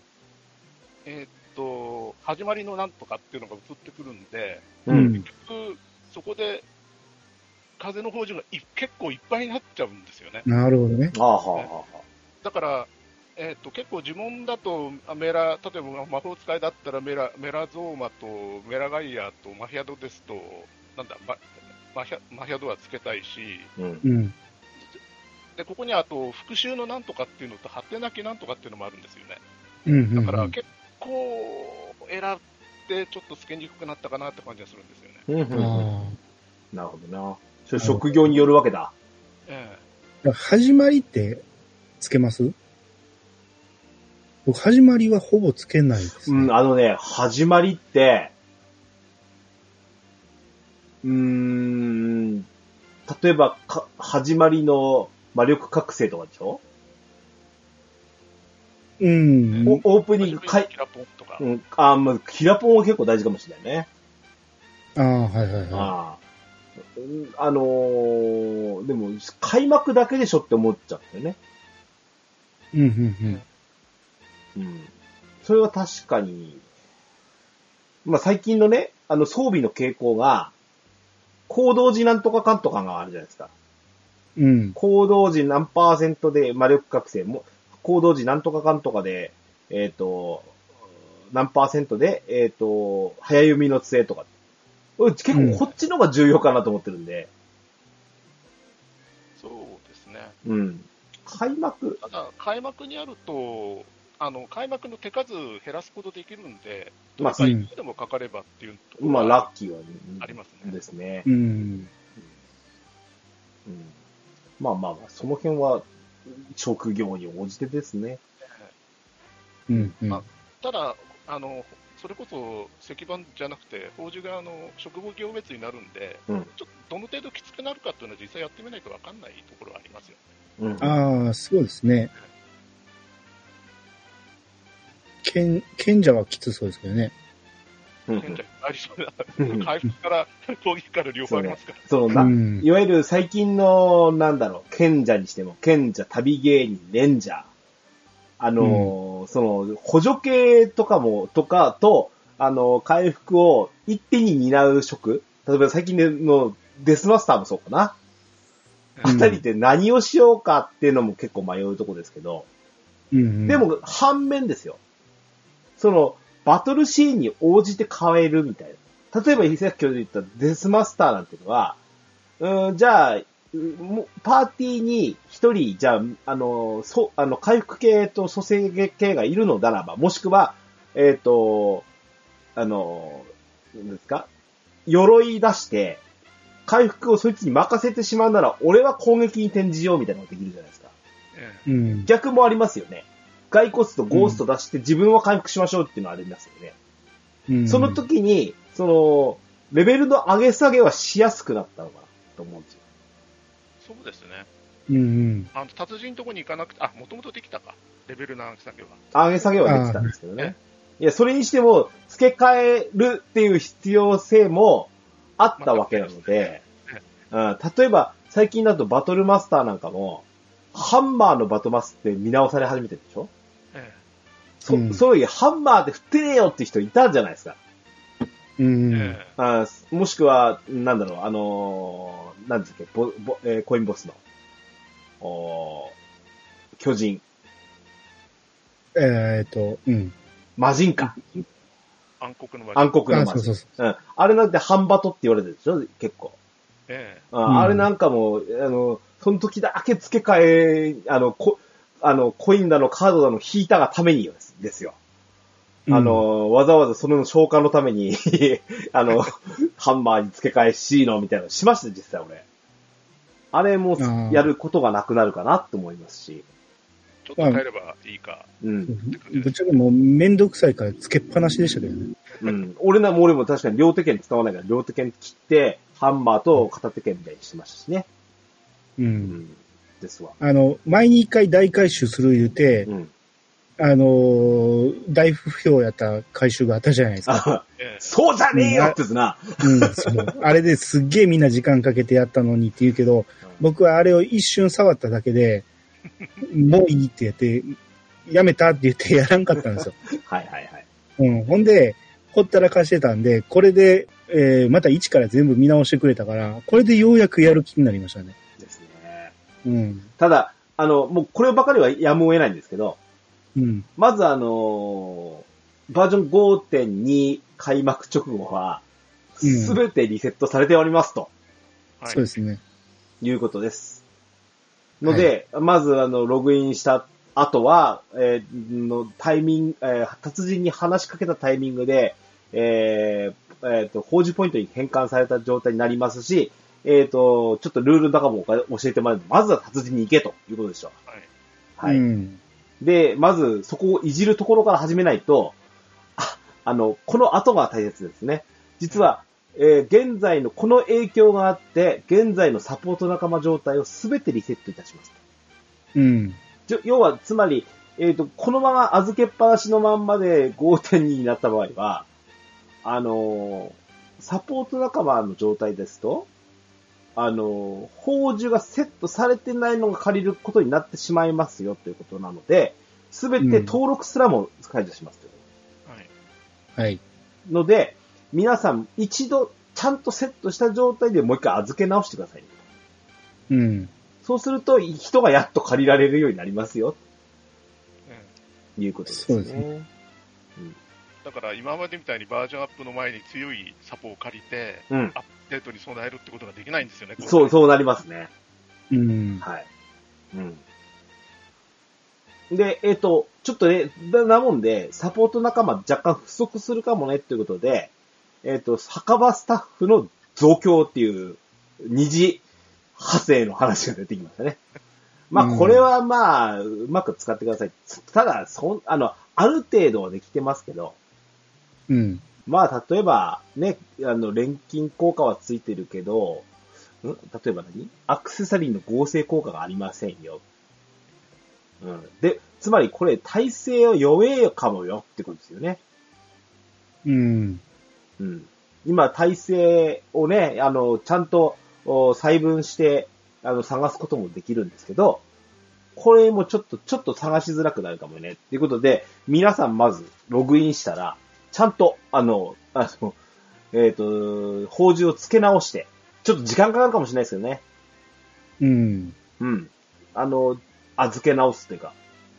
始まりのなんとかっていうのが移ってくるんで、結局そこで風の宝珠が結構いっぱいになっちゃうんですよね。 なるほどね。 だから結構呪文だと例えば魔法使いだったらメラゾーマとメラガイアとマヒアドですとマヒアドはつけたいし、でここにあと復讐のなんとかっていうのと果てなきなんとかっていうのもあるんですよね。だから結構選んでちょっとつけにくくなったかなって感じがするんですよね。 なるほどな。それ職業によるわけだ。 始まりってつけます？僕、始まりはほぼつけないですね。 始まりって、例えば、始まりの魔力覚醒とかでしょ？オープニング、 キラポンとか。 キラポンは結構大事かもしれないね。でも、開幕だけでしょって思っちゃったよね。それは確かに、まあ、最近のね、装備の傾向が、行動時なんとかかんとかがあるじゃないですか。行動時何%で魔力覚醒も、行動時なんとかかんとかで、何%で、早読みの杖とか。結構こっちの方が重要かなと思ってるんで。 そうですね。 開幕。 ただ、開幕にあると、開幕の手数減らすことできるんで、どれか1個でもかかればっていうところは、 ラッキーはありますね。 ですね。まあ、その辺は職業に応じてですね。 ただ、それこそ石板じゃなくて、宝珠が職業行別になるんで、ちょっとどの程度きつくなるかっていうのは実際やってみないと分かんないところはありますよね。そうですね。賢者はきつそうですけどね。 賢者ありそうだ。回復から攻撃から両方ありますから。 いわゆる最近の、賢者にしても、賢者、旅芸人、レンジャー。補助系とかと、回復を一手に担う職。例えば最近のデスマスターもそうかな。あたりって何をしようかっていうのも結構迷うとこですけど。でも、反面ですよ。バトルシーンに応じて変えるみたいな。例えば、さっき言ったデスマスターなんていうのは、じゃあ、パーティーに一人、じゃあ、回復系と蘇生系がいるのならば、もしくは、何ですか？鎧出して、回復をそいつに任せてしまうなら、俺は攻撃に転じようみたいなのができるじゃないですか。逆もありますよね。骸骨とゴースト出して自分は回復しましょうっていうのはありますよね。その時に、レベルの上げ下げはしやすくなったのかなと思うんですよ。 そうですね。 うんうん。 達人のとこに行かなくて、もともとできたか。レベルの上げ下げは。 上げ下げはできたんですけどね。いや、それにしても、付け替えるっていう必要性もあったわけなので、例えば、最近だとバトルマスターなんかも、ハンマーのバトマスって見直され始めてるでしょ？そういうハンマーで振ってねえよって人いたんじゃないですか。もしくは、なんだろう、なんですっけ、コインボスの、巨人。魔人か。 暗黒の魔人。あれなんてハンバトって言われてるでしょ結構。あれなんかも、その時だけ付け替え、コインだのカードだの引いたがためにですよ。わざわざその消化のためにハンマーに付け替えしのみたいなのしました、実際俺。あれもやることがなくなるかなって思いますし。 ちょっと変えればいいか。 ぶっちゃけもうめんどくさいから付けっぱなしでしたけどね。 俺も確かに両手剣使わないから両手剣切って、ハンマーと片手剣でしてましたしね。ですわ。 前に一回大回収する言うて、大不評やった回収があったじゃないですか。 そうじゃねえよってやつな。 そう。あれですっげえみんな時間かけてやったのにって言うけど、僕はあれを一瞬触っただけで、もういいって言って、やめたって言ってやらんかったんですよ。ほんで、ほったらかしてたんで、これで、また一から全部見直してくれたから、これでようやくやる気になりましたね。 ですね。ただ、もうこればかりはやむを得ないんですけど、まずバージョン 5.2 開幕直後は、すべてリセットされておりますと。 そうですね。 いうことです。ので、まずログインした後は、タイミング、達人に話しかけたタイミングで、宝珠ポイントに変換された状態になりますし、ちょっとルールとかも教えてもらうと、まずは達人に行けということでしょう。で、まずそこをいじるところから始めないと、この後が大切ですね。実は、現在のこの影響があって、現在のサポート仲間状態をすべてリセットいたします。要は、つまり、このまま預けっぱなしのまんまで 5.2 になった場合は、サポート仲間の状態ですと、宝珠がセットされてないのが借りることになってしまいますよということなので、すべて登録すらも解除しますということ。 はい。 ので、皆さん一度ちゃんとセットした状態でもう一回預け直してください。そうすると、人がやっと借りられるようになりますよ。いうことですね。そうですね。 だから今までみたいにバージョンアップの前に強いサポを借りて、アップデートに備えるってことができないんですよね。 そうなりますね。はい。で、ちょっとね、なもんで、サポート仲間若干不足するかもねっていうことで、墓場スタッフの増強っていう二次派生の話が出てきましたね。これはうまく使ってください。ただ、ある程度はできてますけど、例えば、ね、錬金効果はついてるけど、例えばアクセサリーの合成効果がありませんよ。で、つまりこれ耐性を弱えかもよってことですよね。今、耐性をね、ちゃんと細分して探すこともできるんですけど、これもちょっと探しづらくなるかもねっていうことで、皆さんまずログインしたら、ちゃんと宝珠を付け直して、ちょっと時間かかるかもしれないですけどね。預け直すというか、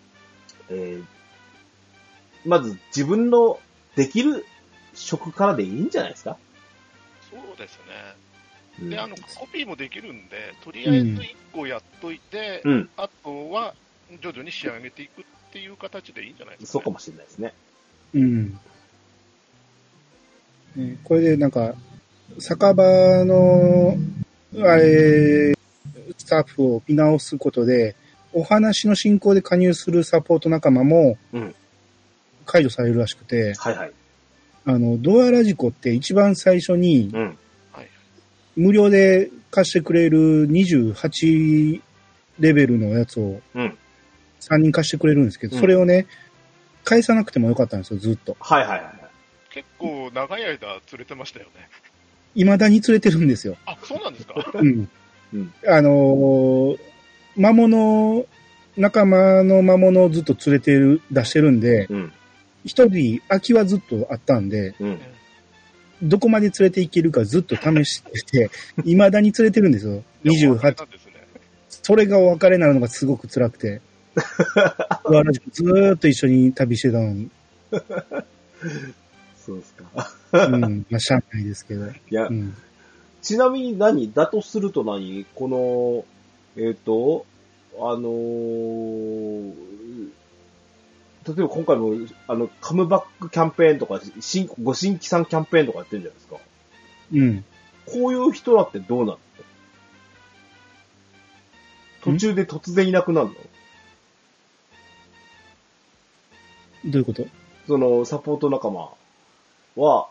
まず自分のできる職からでいいんじゃないですか？ そうですね。で、コピーもできるんで、とりあえず1個やっといて、あとは徐々に仕上げていくっていう形でいいんじゃないですか、ね。 そうかもしれないですね。 これでなんか、酒場の、スタッフを見直すことで、お話の進行で加入するサポート仲間も、解除されるらしくて、ドアラジコって一番最初に、無料で貸してくれる28 レベルのやつを、3人貸してくれるんですけど、それをね、返さなくてもよかったんですよ、ずっと。 はいはいはい。 結構長い間連れてましたよね。 未だに連れてるんですよ。 あ、そうなんですか。 うん。魔物、仲間の魔物をずっと連れて出してるんで、一人空きはずっとあったんで、どこまで連れていけるかずっと試してて、未だに連れてるんですよ。28。それがお別れになるのがすごく辛くて。ずーっと一緒に旅してたのに。 そうですか。 まあ、しゃあないですけど。 いや、ちなみにだとするとこの、例えば今回も、カムバックキャンペーンとか、ご新規さんキャンペーンとかやってるじゃないですか。こういう人らってどうなの？途中で突然いなくなるの？ どういうこと？ サポート仲間は、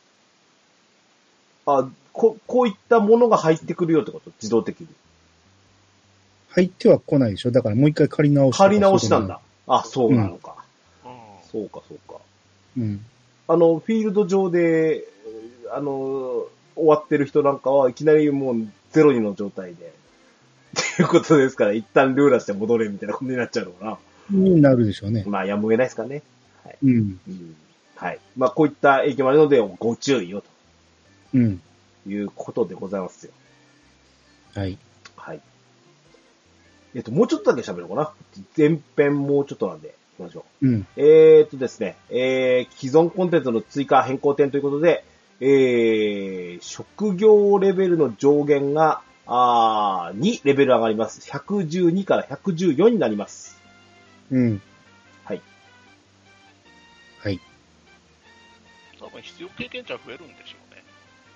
こういったものが入ってくるよってこと？自動的に。 入っては来ないでしょ？だからもう一回借り直し。 借り直しなんだ。あ、そうなのか。そうか。フィールド上で、終わってる人なんかはいきなりもう0の状態で。っていうことですから、一旦ルーラして戻れみたいなことになっちゃうのかな。 になるでしょうね。 まあ、やむを得ないですかね。はい。はい。まあ、こういった影響もあるので、ご注意をと。いうことでございますよ。 はい。 はい。もうちょっとだけ喋るかな。前編もうちょっとなんで、行きましょう。ですね、既存コンテンツの追加変更点ということで、職業レベルの上限が、2レベル上がります。112から114になります。はい。 はい。多分必要経験値は増えるんでしょうね。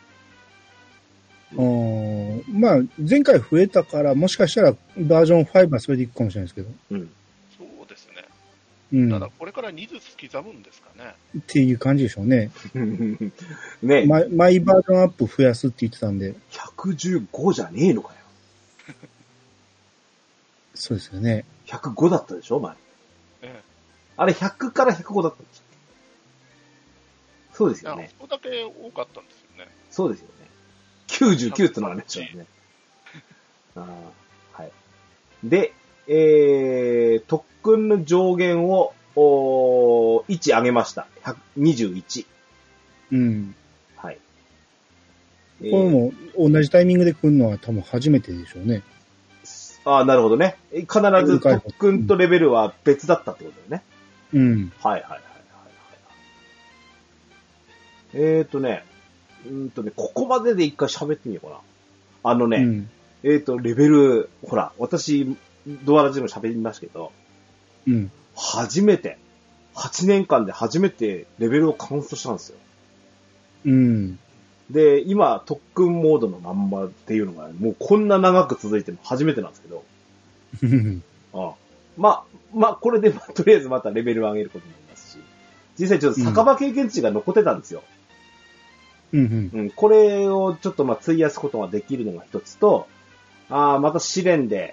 まあ、前回増えたから、もしかしたらバージョン5はそれでいくかもしれないですけど。 そうですね。ただ、これから2ずつ刻むんですかね。 っていう感じでしょうね。 ね。 マイバージョンアップ増やすって言ってたんで。 115じゃねえのかよ。 そうですよね。 105だったでしょ、前。あれ100から105だったんですよ。そうですよね。 そこだけ多かったんですよね。 そうですよね。99ってのがありましたよね。はい。で、特訓の上限を、1上げました。21。はい。これも同じタイミングで来るのは多分初めてでしょうね。 なるほどね。必ず特訓とレベルは別だったってことだよね。はい。ここまでで一回喋ってみようかな。レベル、ほら、私、ドアラジでも喋りましたけど、初めて、8年間で初めてレベルをカウントしたんですよ。で、今、特訓モードのまんまっていうのが、もうこんな長く続いても初めてなんですけど、まあ、これで、とりあえずまたレベルを上げることになりますし、実際ちょっと酒場経験値が残ってたんですよ。これをちょっと費やすことができるのが一つと、また試練で、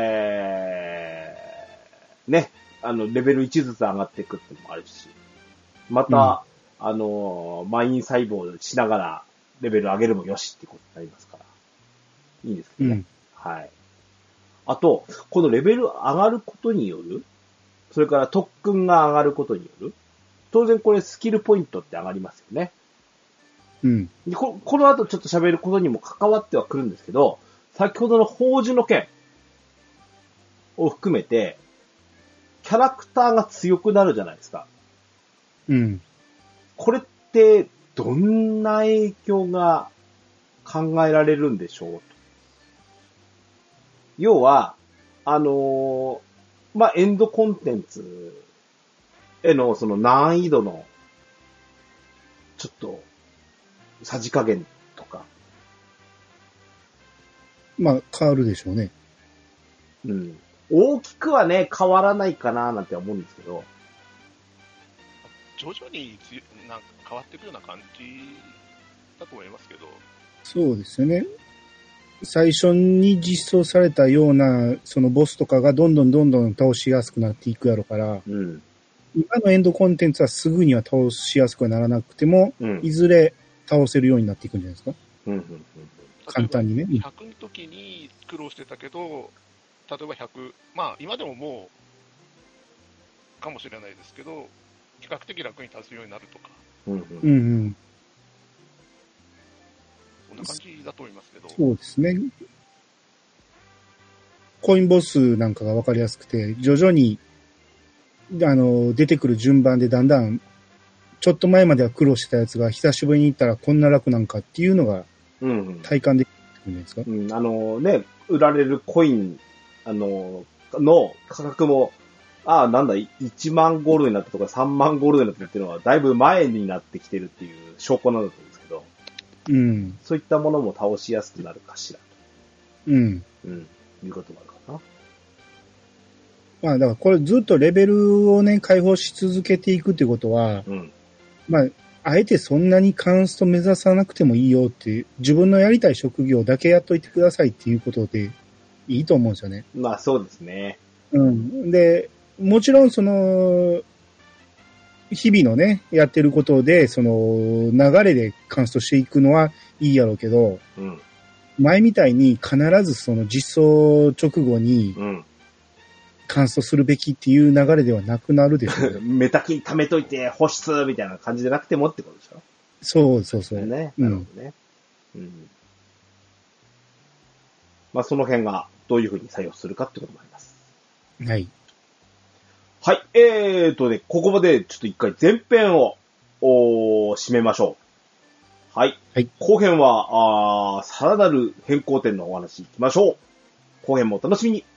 ね、レベル1ずつ上がっていくっていうのもあるし、また、マイン細胞しながらレベル上げるもよしってことになりますから、いいんですけどね。はい。あと、このレベル上がることによる、それから特訓が上がることによる、当然これスキルポイントって上がりますよね。この後ちょっと喋ることにも関わってはくるんですけど、先ほどの宝珠の剣を含めて、キャラクターが強くなるじゃないですか。これってどんな影響が考えられるんでしょうと。要は、エンドコンテンツへのその難易度のちょっとさじ加減とか。 変わるでしょうね。 大きくはね、変わらないかななんて思うんですけど。 徐々になんか変わっていくような感じだと思いますけど。 そうですよね。 最初に実装されたような、そのボスとかがどんどん倒しやすくなっていくやろから、うん、今のエンドコンテンツはすぐには倒しやすくはならなくても、うん、いずれ倒せるようになっていくんじゃないですか。うんうんうん、簡単にね。 100の時に苦労してたけど、例えば100、まあ今でももう、かもしれないですけど、比較的楽に立つようになるとか。うんうんうん、こんな感じだと思いますけど。 そうですね。コインボスなんかが分かりやすくて、徐々に、出てくる順番でだんだん、ちょっと前までは苦労してたやつが久しぶりに行ったらこんな楽なんかっていうのが、体感できるんじゃないですか。 うん、ね、売られるコイン、の価格も、なんだ、1万ゴールドになったとか3万ゴールドになったっていうのは、だいぶ前になってきてるっていう証拠なんだと思うんですけど、うん。そういったものも倒しやすくなるかしら。うん。うん。いうこともあるかな。 まあ、だからこれずっとレベルをね、解放し続けていくっていうことは、うん。まあ、あえてそんなにカンスト目指さなくてもいいよっていう、自分のやりたい職業だけやっといてくださいっていうことでいいと思うんですよね。 まあそうですね。 うん。で、もちろんその、日々のね、やってることで、その、流れでカンストしていくのはいいやろうけど、うん、前みたいに必ずその実装直後に、カンストするべきっていう流れではなくなるでしょう。 メタキン貯めといて保湿みたいな感じじゃなくてもってことでしょ。 そう。 ね。なるほどね。うん。まあその辺がどういうふうに採用するかってこともあります。はい。はい。で、ここまでちょっと一回前編を、締めましょう。はい。はい。後編は、さらなる変更点のお話いきましょう。後編もお楽しみに。